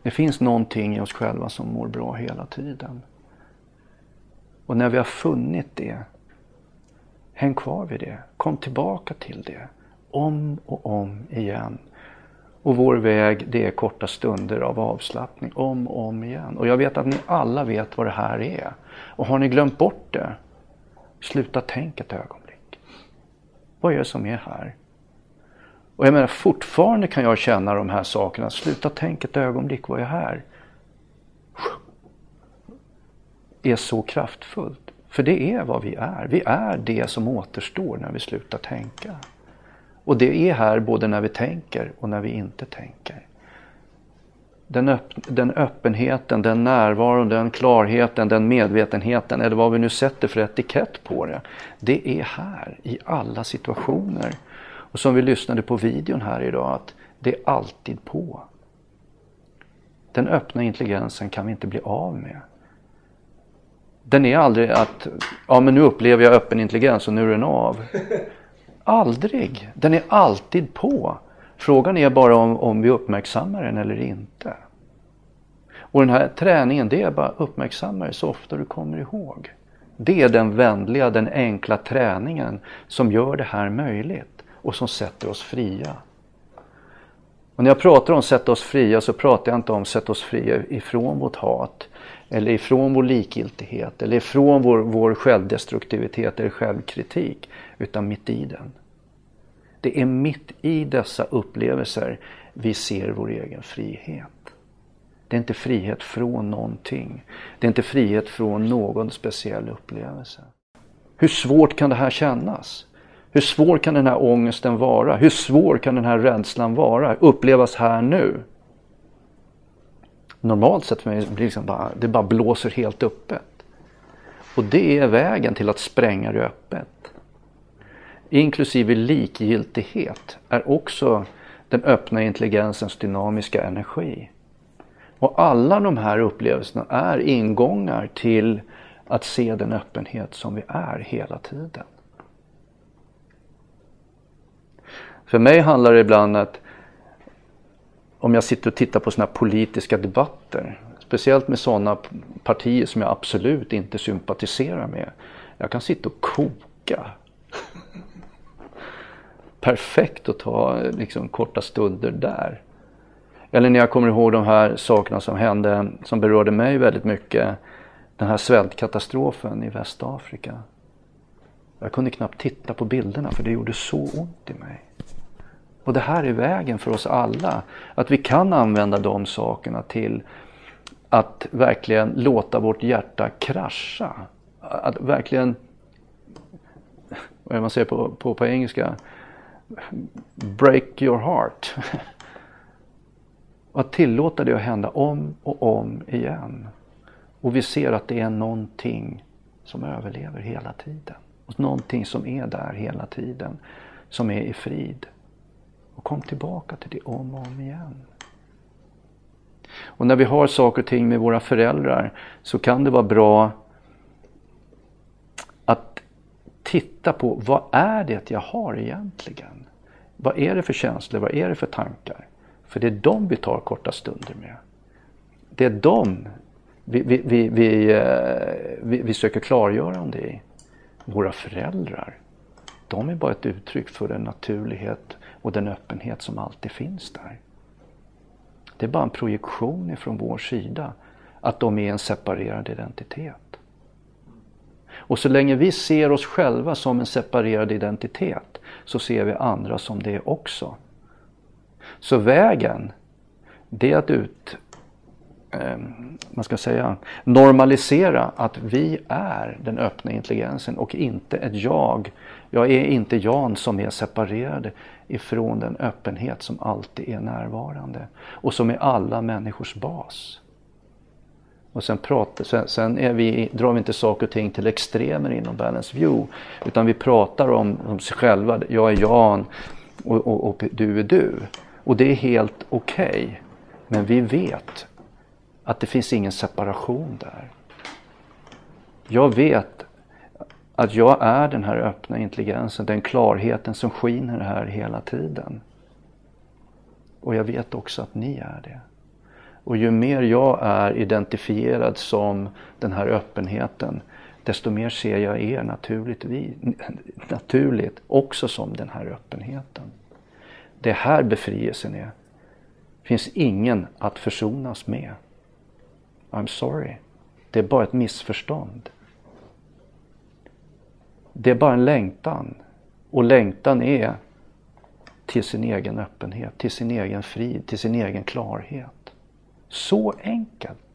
Det finns någonting i oss själva som mår bra hela tiden. Och när vi har funnit det, häng kvar vid det. Kom tillbaka till det. Om och om igen. Och vår väg, det är korta stunder av avslappning. Om och om igen. Och jag vet att ni alla vet vad det här är. Och har ni glömt bort det, sluta tänka ett ögonblick. Vad är det som är här? Och jag menar, fortfarande kan jag känna de här sakerna. Sluta tänka ett ögonblick, vad är här? Är så kraftfullt. För det är vad vi är. Vi är det som återstår när vi slutar tänka. Och det är här både när vi tänker och när vi inte tänker. Den öppenheten, den närvaron, den klarheten, den medvetenheten, eller vad vi nu sätter för etikett på det. Det är här i alla situationer. Och som vi lyssnade på videon här idag, att det är alltid på. Den öppna intelligensen kan vi inte bli av med. Den är aldrig att, ja men nu upplever jag öppen intelligens och nu är den av. Aldrig. Den är alltid på. Frågan är bara om vi uppmärksammar den eller inte. Och den här träningen, det är bara uppmärksamma det så ofta du kommer ihåg. Det är den vänliga, den enkla träningen som gör det här möjligt och som sätter oss fria. Och när jag pratar om sätta oss fria så pratar jag inte om sätta oss fria ifrån vårt hat eller ifrån vår likgiltighet eller ifrån vår självdestruktivitet eller självkritik, utan mitt i den. Det är mitt i dessa upplevelser vi ser vår egen frihet. Det är inte frihet från någonting. Det är inte frihet från någon speciell upplevelse. Hur svårt kan det här kännas? Hur svår kan den här ångesten vara? Hur svår kan den här rädslan vara? Upplevas här nu? Normalt sett för mig blir det bara blåser helt öppet. Och det är vägen till att spränga det öppet. Inklusive likgiltighet är också den öppna intelligensens dynamiska energi. Och alla de här upplevelserna är ingångar till att se den öppenhet som vi är hela tiden. För mig handlar det ibland att om jag sitter och tittar på såna här politiska debatter, speciellt med sådana partier som jag absolut inte sympatiserar med, jag kan sitta och koka. Perfekt att ta korta stunder där. Eller när jag kommer ihåg de här sakerna som hände, som berörde mig väldigt mycket, den här svältkatastrofen i Västafrika. Jag kunde knappt titta på bilderna för det gjorde så ont i mig. Och det här är vägen för oss alla. Att vi kan använda de sakerna till att verkligen låta vårt hjärta krascha. Att verkligen, vad man säger på engelska, break your heart. Att tillåta det att hända om och om igen. Och vi ser att det är någonting som överlever hela tiden. Och någonting som är där hela tiden. Som är i frid. Och kom tillbaka till det om och om igen. Och när vi har saker och ting med våra föräldrar så kan det vara bra att titta på vad är det jag har egentligen? Vad är det för känslor? Vad är det för tankar? För det är de vi tar korta stunder med. Det är de vi söker klargöra om det i. Våra föräldrar, de är bara ett uttryck för den naturlighet och den öppenhet som alltid finns där. Det är bara en projektion ifrån vår sida att de är en separerad identitet. Och så länge vi ser oss själva som en separerad identitet så ser vi andra som det också. Så vägen, det är att normalisera att vi är den öppna intelligensen och inte ett jag. Jag är inte Jan som är separerad ifrån den öppenhet som alltid är närvarande och som är alla människors bas. Och sen drar vi inte saker och ting till extremer inom Balance View, utan vi pratar om sig själva. Jag är Jan och du är du. Och det är helt okej. Men vi vet att det finns ingen separation där. Jag vet att jag är den här öppna intelligensen, den klarheten som skiner här hela tiden. Och jag vet också att ni är det. Och ju mer jag är identifierad som den här öppenheten, desto mer ser jag er naturligt också som den här öppenheten. Det här befrielsen är. Finns ingen att försonas med. I'm sorry. Det är bara ett missförstånd. Det är bara en längtan. Och längtan är till sin egen öppenhet, till sin egen frid, till sin egen klarhet. Så enkelt.